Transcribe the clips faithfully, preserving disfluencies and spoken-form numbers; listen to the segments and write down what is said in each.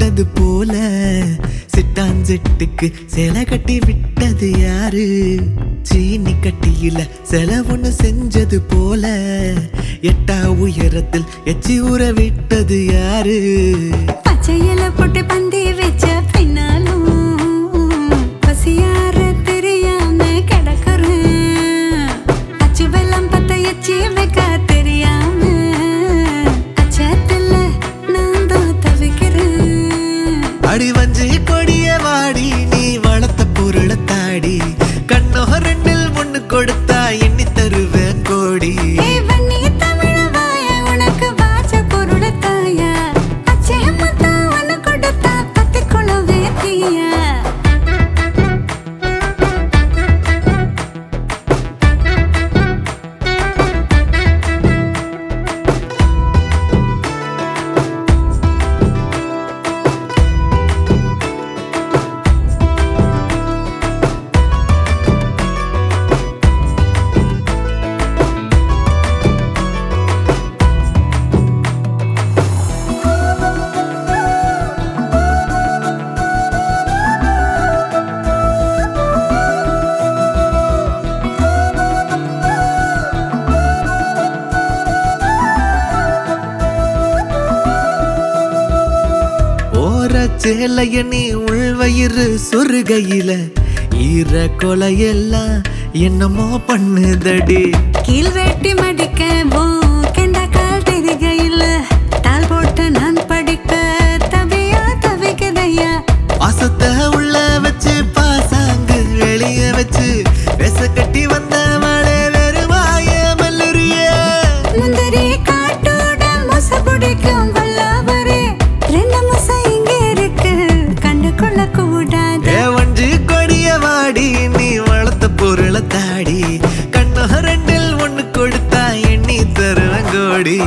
விட்டது போல சிட்டாஞ்சிட்டுக்கு சேலை கட்டி விட்டது யாரு? சீனி கட்டியில செல ஒண்ணு செஞ்சது போல எட்டா உயரத்தில் எச்சி ஊற விட்டது யாரு? பச்சையில போட்டு பந்தி வச்ச பின்னாலும் பசியார தெரியாம கிடக்குறேன். அச்சு வெள்ளம் பத்த எச்சி வைக்க தெரியாம அச்சத்துல நான் தான் தவிக்கிறேன். அடி வஞ்சி கொடிய வாடி நீ வளர்த்த பொருளை தாடி கண்ணோ ரெண்டில் ஒண்ணு கொடுத்தா எண்ணி தருவேன் கோடி. வன்னி தமிழ வாய உனக்கு வாச்ச பொருளை தாயா அச்சே மத்தா ஒன்னு கொடுத்தா பத்திக்குள்ள வேத்தியா. சேலைய நீ உள்வயிறு சொருகையில ஈர கொலையெல்லாம் என்னமோ பண்ணுதடி. கீழ் வெட்டி மடிக்க கெண்ட கால் தெரிகையில தால் போட்டு நான் படிக்க தவியா தவிக்கதையா. பாசத்தை உள்ள வச்சு பாசாங்கு வெளிய வச்சு பேச கட்டி வந்த மழை வெறுமாய மல்லுரிய முந்திரி காட்டோட முச பிடிக்கும் வல்லாவரே ரெண்டு முச இங்க இருக்கு கண்டு கொள்ள கூடாது. வஞ்சி கொடிய வாடி நீ வளர்த்த பொருளை தாடி கண்ணோ ரெண்டில் ஒண்ணு கொடுத்தா எண்ணி தருவேன் கோடி.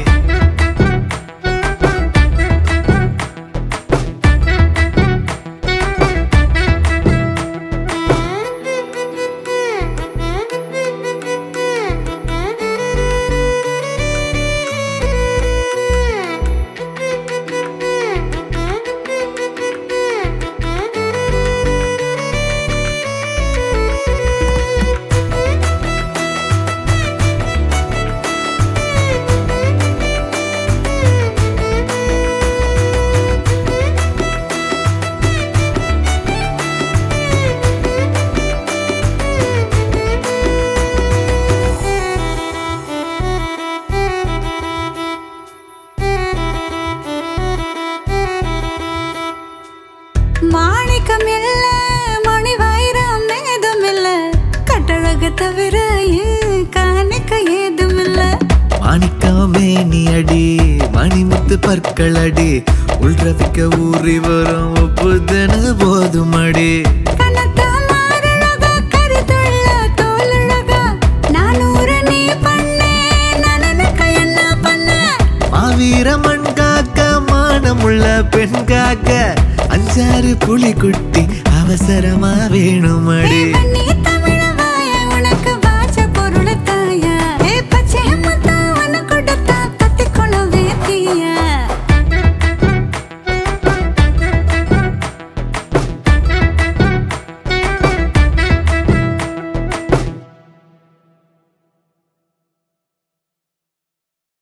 மாணிக்கம் இல்ல மணி வைரம் ஏதும் இல்ல கட்டழக தவிர காணிக்க ஏதும் இல்ல. மாணிக்காமே நீ அடி மணிமுத்து பற்கள் அடி உள்ரவிக்க ஊறி வரும் ஒப்புதன போதும் அடி. கனத்த மாரழகா கருத்துள்ள தோலழகா நானூறு நீ பண்ணே நனனக்க என்ன பண்ண. மாவீர மண் காக்க மானமுள்ள பெண் காக்க அஞ்சாறு புலி குட்டி அவசரமா வேணும் அடி.